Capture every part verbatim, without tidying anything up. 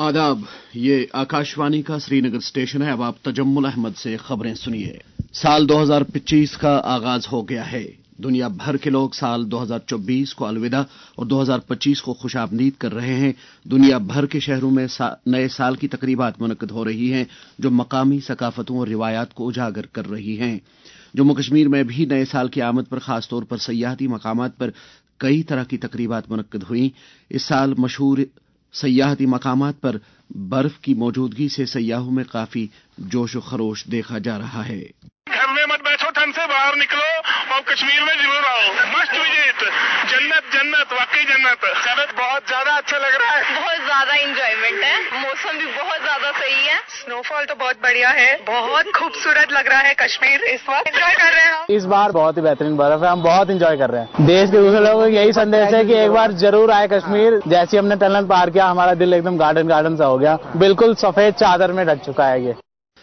आदाब, ये आकाशवाणी का श्रीनगर स्टेशन है। अब आप तजम्मुल अहमद से खबरें सुनिए। साल दो हज़ार पच्चीस का आगाज हो गया है। दुनिया भर के लोग साल दो हज़ार चौबीस को अलविदा और दो हज़ार पच्चीस को खुशामदीद कर रहे हैं। दुनिया भर के शहरों में सा, नए साल की तकरीबात मुनक्किद हो रही हैं, जो मकामी सकाफतों और रिवायात को उजागर कर रही हैं। जम्मू कश्मीर में भी नए साल की आमद पर खासतौर पर सयाहती मकामात पर कई तरह की तकरीबात मुनक्किद हुई। इस साल मशहूर सयाहती मकामात पर बर्फ की मौजूदगी से सयाहों में काफी जोश व खरोश देखा जा रहा है। घर में मत बैठो, ठंड से बाहर निकलो और कश्मीर में जरूर आओ। मस्ट विजिट, जन्नत जन्नत, वाकई जन्नत। जन्नत बहुत ज्यादा अच्छा लग रहा है, बहुत ज्यादा इंजॉयमेंट है, मौसम भी बहुत ज्यादा सही है, स्नोफॉल तो बहुत बढ़िया है, बहुत खूबसूरत लग रहा है कश्मीर इस वक्त। एंजॉय कर रहे हैं हम। इस बार बहुत ही बेहतरीन बर्फ है, हम बहुत एंजॉय कर रहे हैं। देश के दूसरे लोगों को यही संदेश है कि एक बार जरूर आए कश्मीर। जैसे हमने टनल पार किया, हमारा दिल एकदम गार्डन गार्डन सा हो गया, बिल्कुल सफेद चादर में ढक चुका है ये।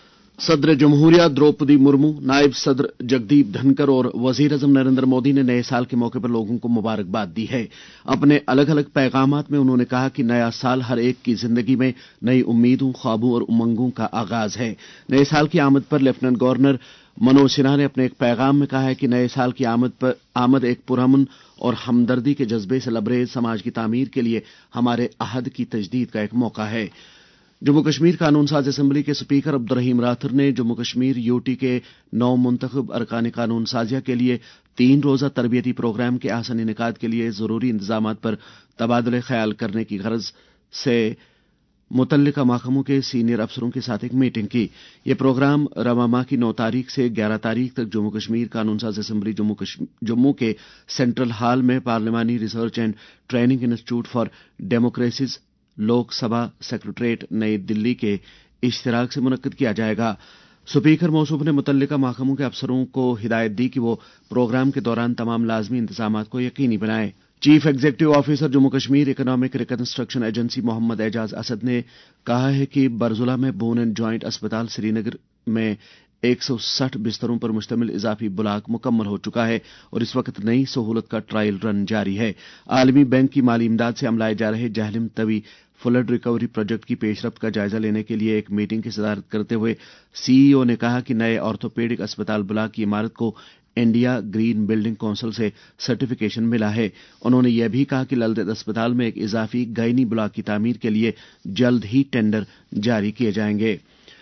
सदर जमहूरिया द्रौपदी मुर्मू, नायब सदर जगदीप धनकर और वजीर अजम नरेंद्र मोदी ने नए साल के मौके पर लोगों को मुबारकबाद दी है। अपने अलग अलग पैगामात में उन्होंने कहा कि नया साल हर एक की जिंदगी में नई उम्मीदों, ख्वाबों और उमंगों का आगाज है। नए साल की आमद पर लेफ्टिनेंट गवर्नर मनोज सिन्हा ने अपने एक पैगाम में कहा है कि नए साल की आमद पर आमद एक पुरअमन और हमदर्दी के जज्बे से लबरेज समाज की तामीर के लिए हमारे अहद की तजदीद का एक मौका है। जम्मू कश्मीर कानून साज असेंबली के स्पीकर अब्दुर्रहीम राथर ने जम्मू कश्मीर यूटी के नौ मुंतखब अरकान कानून साजिया के लिए तीन रोजा तरबियती प्रोग्राम के आसन इनेकाद के लिए जरूरी इंतजाम पर तबादले ख्याल करने की गरज से मुतल्लिका महकमों के सीनियर अफसरों के साथ एक मीटिंग की। यह प्रोग्राम रवा माह की नौ तारीख से ग्यारह तारीख तक जम्मू कश्मीर कानून साज असेंबली जम्मू जम्मू के सेंट्रल हॉल में पार्लिमानी research and training institute for democracies Lok Sabha secretariat नई दिल्ली के इश्तिराक से मुनक्किद किया जाएगा। स्पीकर मौसूफ ने मुतल्लिका महकमों के अफसरों को हिदायत दी कि वो प्रोग्राम के दौरान तमाम लाजमी इंतजाम को यकीनी बनाएं। Chief executive officer Jammu Kashmir economic reconstruction agency Mohammad Ejaz Asad ने कहा है कि बरजुला में बोन एंड जॉइंट अस्पताल श्रीनगर में एक सौ साठ बिस्तरों पर मुश्तमिल इजाफी ब्लॉक मुकम्मल हो चुका है और इस वक्त नई सहूलत का ट्रायल रन जारी है। आलमी बैंक की माली इमदाद से अमलाए जा रहे Jhelum Tawi flood recovery project की पेशरफ्त का जायजा लेने के लिए एक मीटिंग की सदारत करते हुए सीईओ ने कहा कि नए ऑर्थोपेडिक अस्पताल ब्लॉक की इमारत को इंडिया ग्रीन बिल्डिंग काउंसिल से सर्टिफिकेशन मिला है। उन्होंने यह भी कहा कि ललदेद अस्पताल में एक इजाफी गायनी ब्लॉक की तामीर के लिए जल्द ही टेंडर जारी किए जाएंगे।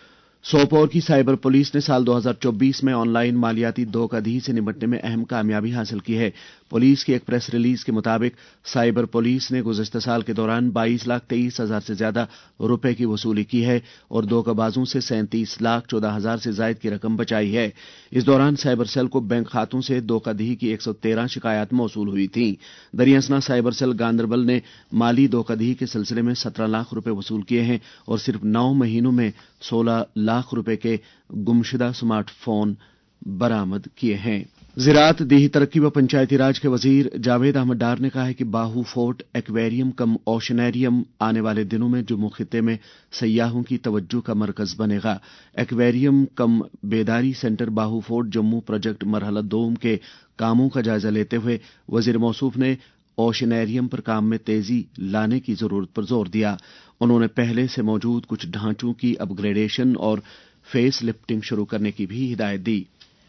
सोपोर की साइबर पुलिस ने साल दो हज़ार चौबीस में ऑनलाइन मालियाती धोखाधड़ी से निपटने में अहम कामयाबी हासिल की है। पुलिस की एक प्रेस रिलीज के मुताबिक साइबर पुलिस ने गुज़श्ता साल के दौरान बाईस लाख तेईस हजार से ज्यादा रुपए की वसूली की है और धोखाबाजों से सैंतीस लाख चौदह हजार से जायद की रकम बचाई है। इस दौरान साइबर सेल को बैंक खातों से धोखाधड़ी की एक सौ तेरह शिकायत मौसूल हुई थी। दरियासना साइबर सेल गांदरबल ने माली धोखाधड़ी के सिलसिले में सत्रह लाख रुपए वसूल किए हैं और सिर्फ नौ महीनों में सोलह लाख रुपए के गुमशुदा स्मार्टफोन बरामद किए हैं। ज़राअत, देही तरक्की व पंचायती राज के वजीर जावेद अहमद डार ने कहा है कि बाहू फोर्ट एक्वेरियम कम ओशनेरियम आने वाले दिनों में जम्मू खित्ते में सयाहों की तवज्जो का मरकज बनेगा। एक्वेरियम कम बेदारी centre Bahu fort Jammu project मरहला दोम के कामों का जायजा लेते हुए वजीर मौसूफ ने ओशनेरियम पर काम में तेजी लाने की जरूरत पर जोर दिया। उन्होंने पहले से मौजूद कुछ ढांचों की अपग्रेडेशन और फेस लिफ्टिंग शुरू करने की भी हिदायत दी।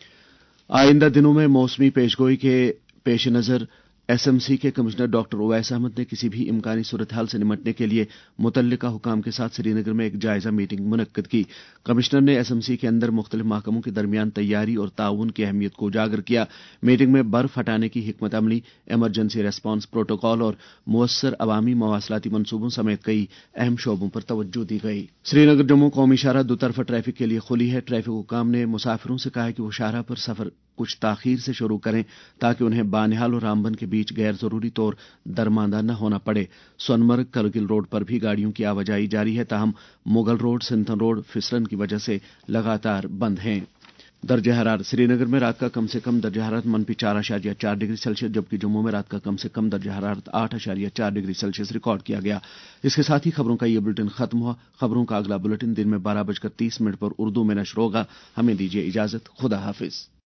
आइंदा दिनों में मौसमी पेशगोई के पेश नजर एसएमसी के कमिश्नर डॉक्टर उवैस अहमद ने किसी भी इम्कानी सूरत हाल से निमटने के लिए मुतल्लिका हुकाम के साथ श्रीनगर में एक जायजा मीटिंग मुनक्किद की। कमिश्नर ने एसएमसी के अंदर मुख्तलिफ महकमों के दरमियान तैयारी और ताउन की अहमियत को उजागर किया। मीटिंग में बर्फ हटाने की हिकमत अमली, इमरजेंसी रेस्पॉन्स प्रोटोकॉल और मुअस्सर अवामी मवासलाती मनसूबों समेत कई अहम शोबों पर तवज्जो दी गई। श्रीनगर जम्मू कौमी शाहराह दो तरफा ट्रैफिक के लिए खुली है। ट्रैफिक हुकाम ने मुसाफिरों से कहा है कि वो शाहराह पर सफर कुछ ताखीर से शुरू करें ताकि उन्हें बानिहाल और रामबन के बीच गैर जरूरी तौर दरमांदा न होना पड़े। सोनमर्ग करगिल रोड पर भी गाड़ियों की आवाजाही जारी है, ताहम मुगल रोड, सिंथन रोड फिसलन की वजह से लगातार बंद हैं। दर्ज हरारत श्रीनगर में रात का कम से कम दर्ज हरारत मनफी चार अशारिया चार डिग्री सेल्सियस जबकि जम्मू में रात का कम से कम दर्ज हरारत आठ अशारिया चार डिग्री सेल्सियस रिकॉर्ड किया गया। इसके साथ ही खबरों का ये बुलेटिन खत्म हुआ। खबरों का अगला बुलेटिन दिन में बारह बजकर तीस मिनट पर उर्दू में नश्र होगा। हमें दीजिए इजाजत। खुदा हाफिज।